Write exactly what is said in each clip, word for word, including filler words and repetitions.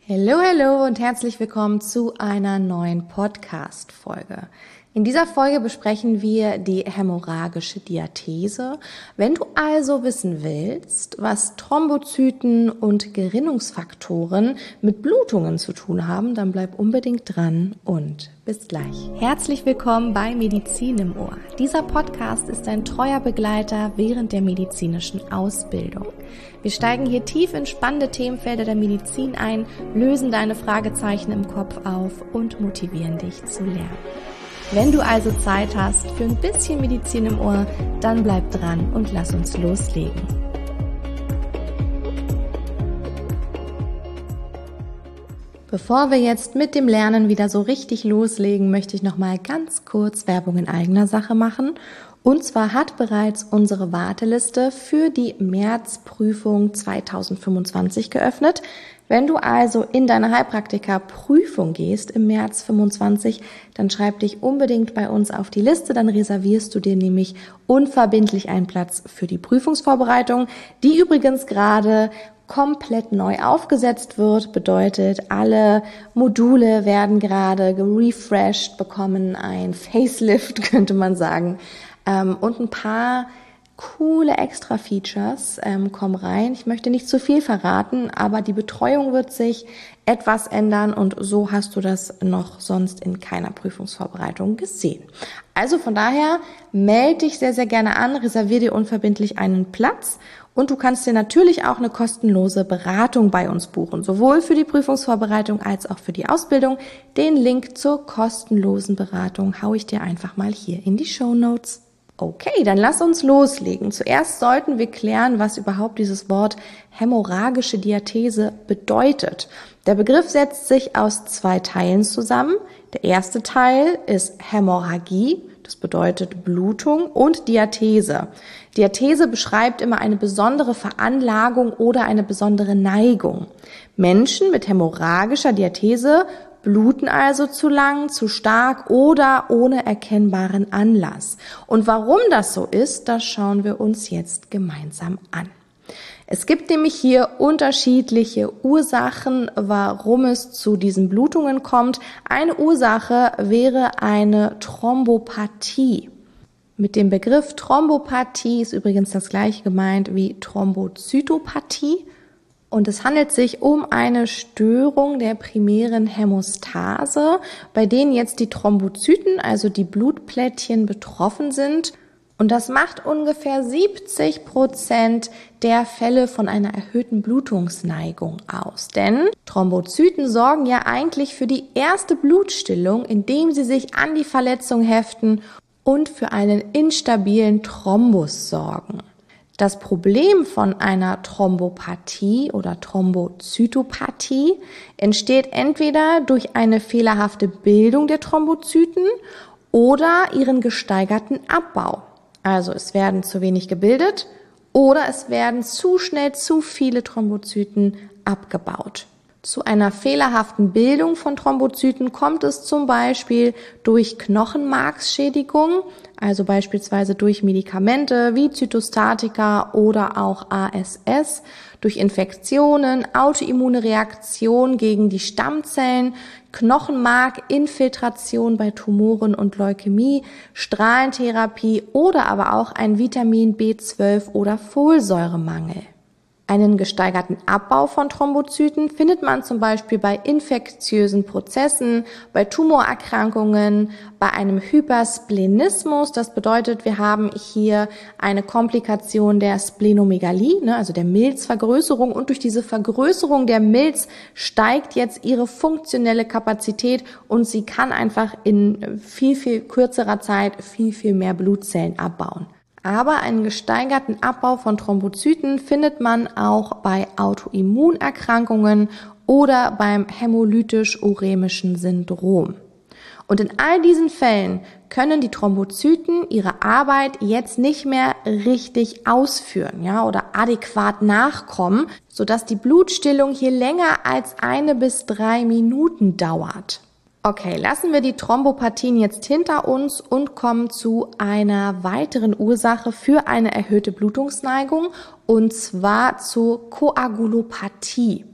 Hallo, hallo und herzlich willkommen zu einer neuen Podcast-Folge. In dieser Folge besprechen wir die hämorrhagische Diathese. Wenn du also wissen willst, was Thrombozyten und Gerinnungsfaktoren mit Blutungen zu tun haben, dann bleib unbedingt dran und bis gleich. Herzlich willkommen bei Medizin im Ohr. Dieser Podcast ist ein treuer Begleiter während der medizinischen Ausbildung. Wir steigen hier tief in spannende Themenfelder der Medizin ein, lösen deine Fragezeichen im Kopf auf und motivieren dich zu lernen. Wenn du also Zeit hast für ein bisschen Medizin im Ohr, dann bleib dran und lass uns loslegen. Bevor wir jetzt mit dem Lernen wieder so richtig loslegen, möchte ich noch mal ganz kurz Werbung in eigener Sache machen. Und zwar hat bereits unsere Warteliste für die Märzprüfung zweitausendfünfundzwanzig geöffnet. Wenn du also in deine Heilpraktiker-Prüfung gehst im März fünfundzwanzig, dann schreib dich unbedingt bei uns auf die Liste, dann reservierst du dir nämlich unverbindlich einen Platz für die Prüfungsvorbereitung, die übrigens gerade komplett neu aufgesetzt wird, bedeutet, alle Module werden gerade gerefreshed, bekommen ein Facelift, könnte man sagen, und ein paar coole Extra-Features ähm, kommen rein. Ich möchte nicht zu viel verraten, aber die Betreuung wird sich etwas ändern und so hast du das noch sonst in keiner Prüfungsvorbereitung gesehen. Also von daher melde dich sehr, sehr gerne an, reserviere dir unverbindlich einen Platz und du kannst dir natürlich auch eine kostenlose Beratung bei uns buchen, sowohl für die Prüfungsvorbereitung als auch für die Ausbildung. Den Link zur kostenlosen Beratung haue ich dir einfach mal hier in die Shownotes. Okay, dann lass uns loslegen. Zuerst sollten wir klären, was überhaupt dieses Wort hämorrhagische Diathese bedeutet. Der Begriff setzt sich aus zwei Teilen zusammen. Der erste Teil ist Hämorrhagie, das bedeutet Blutung, und Diathese. Diathese beschreibt immer eine besondere Veranlagung oder eine besondere Neigung. Menschen mit hämorrhagischer Diathese bluten also zu lang, zu stark oder ohne erkennbaren Anlass. Und warum das so ist, das schauen wir uns jetzt gemeinsam an. Es gibt nämlich hier unterschiedliche Ursachen, warum es zu diesen Blutungen kommt. Eine Ursache wäre eine Thrombopathie. Mit dem Begriff Thrombopathie ist übrigens das gleiche gemeint wie Thrombozytopathie. Und es handelt sich um eine Störung der primären Hämostase, bei denen jetzt die Thrombozyten, also die Blutplättchen, betroffen sind. Und das macht ungefähr siebzig Prozent der Fälle von einer erhöhten Blutungsneigung aus. Denn Thrombozyten sorgen ja eigentlich für die erste Blutstillung, indem sie sich an die Verletzung heften und für einen instabilen Thrombus sorgen. Das Problem von einer Thrombopathie oder Thrombozytopathie entsteht entweder durch eine fehlerhafte Bildung der Thrombozyten oder ihren gesteigerten Abbau. Also es werden zu wenig gebildet oder es werden zu schnell zu viele Thrombozyten abgebaut. Zu einer fehlerhaften Bildung von Thrombozyten kommt es zum Beispiel durch Knochenmarksschädigung, also beispielsweise durch Medikamente wie Zytostatika oder auch A S S, durch Infektionen, autoimmune Reaktion gegen die Stammzellen, Knochenmarkinfiltration bei Tumoren und Leukämie, Strahlentherapie oder aber auch ein Vitamin B zwölf oder Folsäuremangel. Einen gesteigerten Abbau von Thrombozyten findet man zum Beispiel bei infektiösen Prozessen, bei Tumorerkrankungen, bei einem Hypersplenismus. Das bedeutet, wir haben hier eine Komplikation der Splenomegalie, ne, also der Milzvergrößerung. Und durch diese Vergrößerung der Milz steigt jetzt ihre funktionelle Kapazität und sie kann einfach in viel, viel kürzerer Zeit viel, viel mehr Blutzellen abbauen. Aber einen gesteigerten Abbau von Thrombozyten findet man auch bei Autoimmunerkrankungen oder beim hämolytisch-uremischen Syndrom. Und in all diesen Fällen können die Thrombozyten ihre Arbeit jetzt nicht mehr richtig ausführen, ja, oder adäquat nachkommen, sodass die Blutstillung hier länger als eine bis drei Minuten dauert. Okay, lassen wir die Thrombopathien jetzt hinter uns und kommen zu einer weiteren Ursache für eine erhöhte Blutungsneigung, und zwar zur Koagulopathie.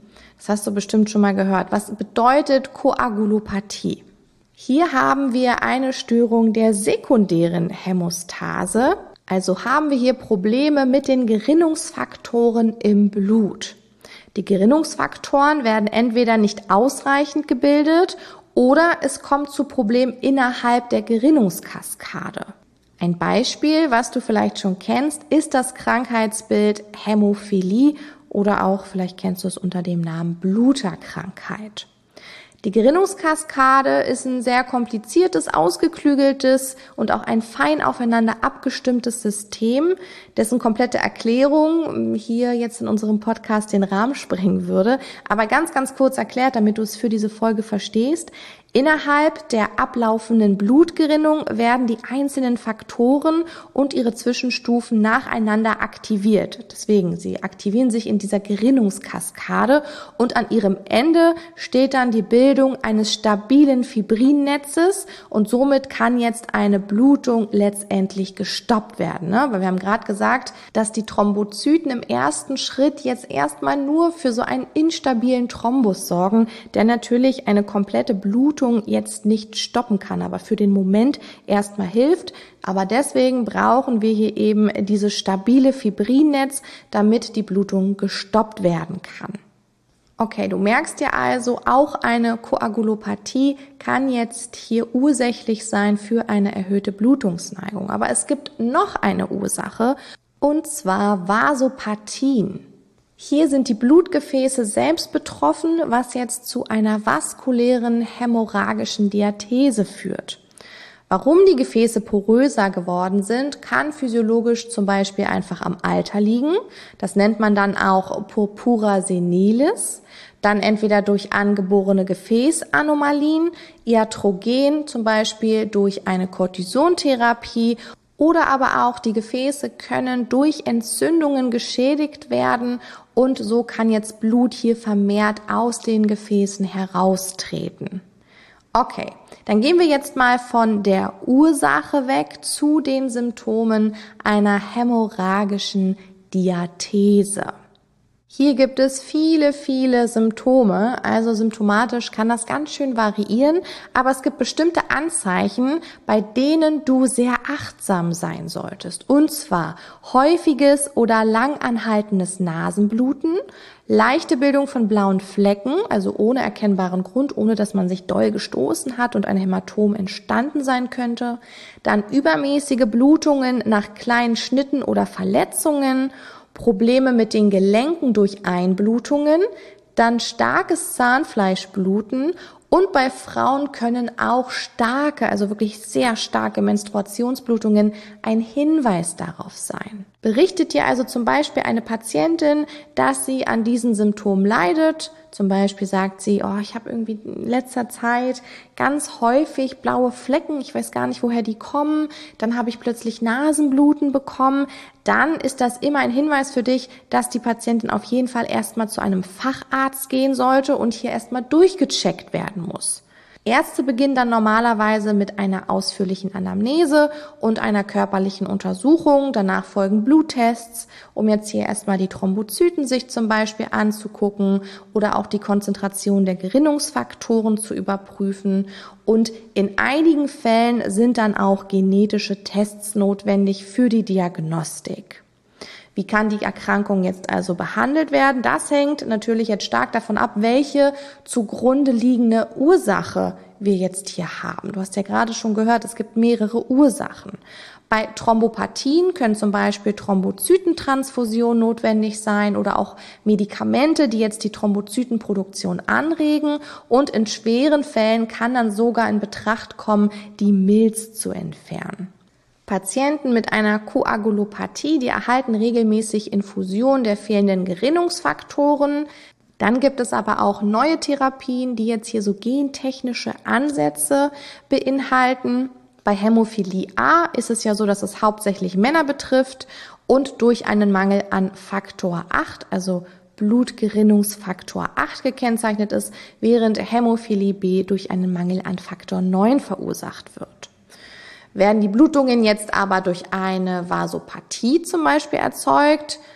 Das hast du bestimmt schon mal gehört. Was bedeutet Koagulopathie? Hier haben wir eine Störung der sekundären Hämostase. Also haben wir hier Probleme mit den Gerinnungsfaktoren im Blut. Die Gerinnungsfaktoren werden entweder nicht ausreichend gebildet oder es kommt zu Problemen innerhalb der Gerinnungskaskade. Ein Beispiel, was du vielleicht schon kennst, ist das Krankheitsbild Hämophilie oder auch vielleicht kennst du es unter dem Namen Bluterkrankheit. Die Gerinnungskaskade ist ein sehr kompliziertes, ausgeklügeltes und auch ein fein aufeinander abgestimmtes System, dessen komplette Erklärung hier jetzt in unserem Podcast den Rahmen sprengen würde. Aber ganz, ganz kurz erklärt, damit du es für diese Folge verstehst. Innerhalb der ablaufenden Blutgerinnung werden die einzelnen Faktoren und ihre Zwischenstufen nacheinander aktiviert. Deswegen, sie aktivieren sich in dieser Gerinnungskaskade und an ihrem Ende steht dann die Bildung eines stabilen Fibrinnetzes und somit kann jetzt eine Blutung letztendlich gestoppt werden. Ne? Weil wir haben gerade gesagt, dass die Thrombozyten im ersten Schritt jetzt erstmal nur für so einen instabilen Thrombus sorgen, der natürlich eine komplette Blutung jetzt nicht stoppen kann, aber für den Moment erstmal hilft. Aber deswegen brauchen wir hier eben dieses stabile Fibrinnetz, damit die Blutung gestoppt werden kann. Okay, du merkst ja also, auch eine Koagulopathie kann jetzt hier ursächlich sein für eine erhöhte Blutungsneigung. Aber es gibt noch eine Ursache, und zwar Vasopathien. Hier sind die Blutgefäße selbst betroffen, was jetzt zu einer vaskulären hämorrhagischen Diathese führt. Warum die Gefäße poröser geworden sind, kann physiologisch zum Beispiel einfach am Alter liegen. Das nennt man dann auch Purpura senilis. Dann entweder durch angeborene Gefäßanomalien, iatrogen, zum Beispiel durch eine Cortisontherapie. Oder aber auch die Gefäße können durch Entzündungen geschädigt werden und so kann jetzt Blut hier vermehrt aus den Gefäßen heraustreten. Okay, dann gehen wir jetzt mal von der Ursache weg zu den Symptomen einer hämorrhagischen Diathese. Hier gibt es viele, viele Symptome, also symptomatisch kann das ganz schön variieren, aber es gibt bestimmte Anzeichen, bei denen du sehr achtsam sein solltest. Und zwar häufiges oder langanhaltendes Nasenbluten, leichte Bildung von blauen Flecken, also ohne erkennbaren Grund, ohne dass man sich doll gestoßen hat und ein Hämatom entstanden sein könnte, dann übermäßige Blutungen nach kleinen Schnitten oder Verletzungen, Probleme mit den Gelenken durch Einblutungen, dann starkes Zahnfleischbluten und bei Frauen können auch starke, also wirklich sehr starke Menstruationsblutungen ein Hinweis darauf sein. Berichtet dir also zum Beispiel eine Patientin, dass sie an diesen Symptomen leidet, zum Beispiel sagt sie, oh, ich habe irgendwie in letzter Zeit ganz häufig blaue Flecken, ich weiß gar nicht, woher die kommen, dann habe ich plötzlich Nasenbluten bekommen, dann ist das immer ein Hinweis für dich, dass die Patientin auf jeden Fall erstmal zu einem Facharzt gehen sollte und hier erstmal durchgecheckt werden muss. Ärzte beginnen dann normalerweise mit einer ausführlichen Anamnese und einer körperlichen Untersuchung. Danach folgen Bluttests, um jetzt hier erstmal die Thrombozyten sich zum Beispiel anzugucken oder auch die Konzentration der Gerinnungsfaktoren zu überprüfen. Und in einigen Fällen sind dann auch genetische Tests notwendig für die Diagnostik. Wie kann die Erkrankung jetzt also behandelt werden? Das hängt natürlich jetzt stark davon ab, welche zugrunde liegende Ursache wir jetzt hier haben. Du hast ja gerade schon gehört, es gibt mehrere Ursachen. Bei Thrombopathien können zum Beispiel Thrombozytentransfusionen notwendig sein oder auch Medikamente, die jetzt die Thrombozytenproduktion anregen. Und in schweren Fällen kann dann sogar in Betracht kommen, die Milz zu entfernen. Patienten mit einer Koagulopathie, die erhalten regelmäßig Infusion der fehlenden Gerinnungsfaktoren. Dann gibt es aber auch neue Therapien, die jetzt hier so gentechnische Ansätze beinhalten. Bei Hämophilie A ist es ja so, dass es hauptsächlich Männer betrifft und durch einen Mangel an Faktor acht, also Blutgerinnungsfaktor acht gekennzeichnet ist, während Hämophilie B durch einen Mangel an Faktor neun verursacht wird. Werden die Blutungen jetzt aber durch eine Vasopathie zum Beispiel erzeugt,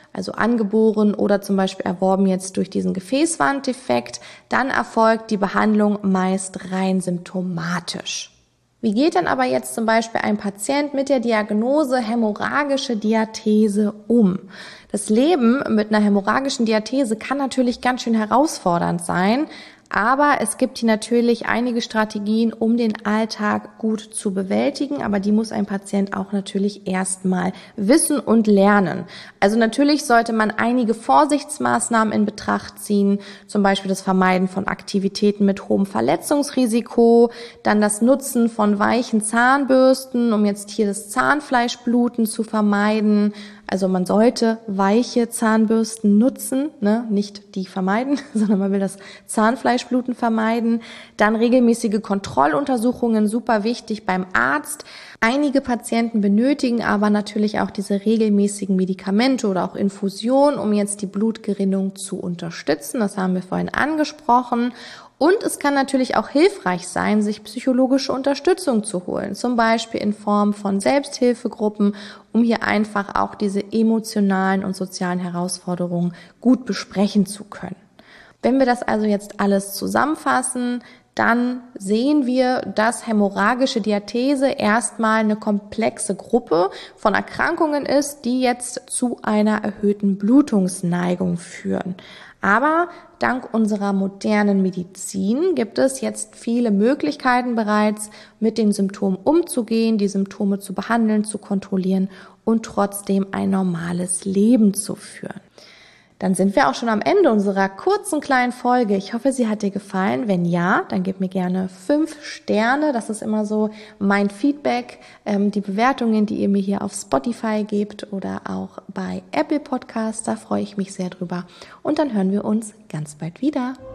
also angeboren oder zum Beispiel erworben jetzt durch diesen Gefäßwanddefekt, dann erfolgt die Behandlung meist rein symptomatisch. Wie geht denn aber jetzt zum Beispiel ein Patient mit der Diagnose hämorrhagische Diathese um? Das Leben mit einer hämorrhagischen Diathese kann natürlich ganz schön herausfordernd sein, aber es gibt hier natürlich einige Strategien, um den Alltag gut zu bewältigen, aber die muss ein Patient auch natürlich erstmal wissen und lernen. Also natürlich sollte man einige Vorsichtsmaßnahmen in Betracht ziehen, zum Beispiel das Vermeiden von Aktivitäten mit hohem Verletzungsrisiko, dann das Nutzen von weichen Zahnbürsten, um jetzt hier das Zahnfleischbluten zu vermeiden. Also man sollte weiche Zahnbürsten nutzen, ne? Nicht die vermeiden, sondern man will das Zahnfleischbluten vermeiden. Dann regelmäßige Kontrolluntersuchungen, super wichtig beim Arzt. Einige Patienten benötigen aber natürlich auch diese regelmäßigen Medikamente oder auch Infusionen, um jetzt die Blutgerinnung zu unterstützen. Das haben wir vorhin angesprochen. Und es kann natürlich auch hilfreich sein, sich psychologische Unterstützung zu holen, zum Beispiel in Form von Selbsthilfegruppen, um hier einfach auch diese emotionalen und sozialen Herausforderungen gut besprechen zu können. Wenn wir das also jetzt alles zusammenfassen, dann sehen wir, dass hämorrhagische Diathese erstmal eine komplexe Gruppe von Erkrankungen ist, die jetzt zu einer erhöhten Blutungsneigung führen. Aber dank unserer modernen Medizin gibt es jetzt viele Möglichkeiten bereits, mit den Symptomen umzugehen, die Symptome zu behandeln, zu kontrollieren und trotzdem ein normales Leben zu führen. Dann sind wir auch schon am Ende unserer kurzen kleinen Folge. Ich hoffe, sie hat dir gefallen. Wenn ja, dann gib mir gerne fünf Sterne. Das ist immer so mein Feedback. Ähm, die Bewertungen, die ihr mir hier auf Spotify gebt oder auch bei Apple Podcasts, da freue ich mich sehr drüber. Und dann hören wir uns ganz bald wieder.